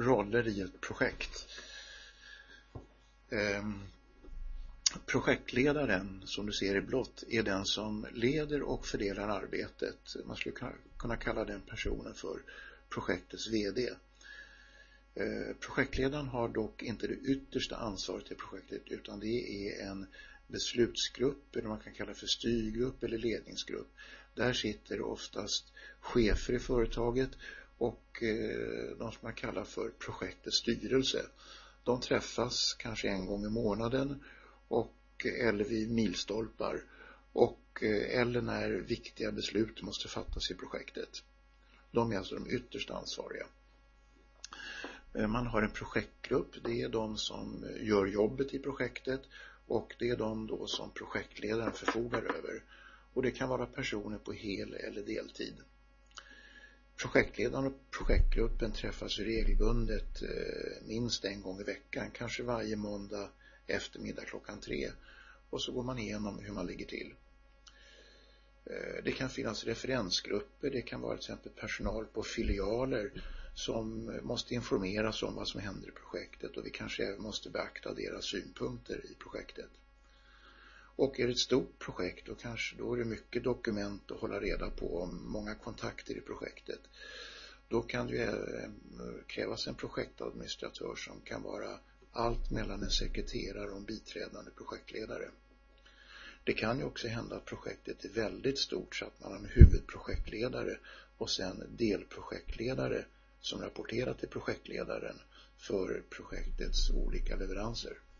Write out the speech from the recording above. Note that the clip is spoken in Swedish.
roller i ett projekt. Projektledaren, som du ser i blått, är den som leder och fördelar arbetet. Man skulle kunna kalla den personen för projektets vd. Projektledaren har dock inte det yttersta ansvaret i projektet, utan det är en beslutsgrupp, eller man kan kalla för styrgrupp eller ledningsgrupp. Där sitter oftast chefer i företaget och de som man kallar för projektets styrelse. De träffas kanske en gång i månaden eller vid milstolpar eller när viktiga beslut måste fattas i projektet. De är alltså de ytterst ansvariga. Man har en projektgrupp, det är de som gör jobbet i projektet och det är de då som projektledaren förfogar över. Och det kan vara personer på hel- eller deltid. Projektledaren och projektgruppen träffas regelbundet minst en gång i veckan, kanske varje måndag eftermiddag 3:00. Och så går man igenom hur man ligger till. Det kan finnas referensgrupper, det kan vara till exempel personal på filialer som måste informeras om vad som händer i projektet, och vi kanske även måste beakta deras synpunkter i projektet. Och är det ett stort projekt då är det mycket dokument att hålla reda på, om många kontakter i projektet. Då kan det ju krävas en projektadministratör som kan vara allt mellan en sekreterare och en biträdande projektledare. Det kan ju också hända att projektet är väldigt stort så att man har en huvudprojektledare och sen delprojektledare som rapporterar till projektledaren för projektets olika leveranser.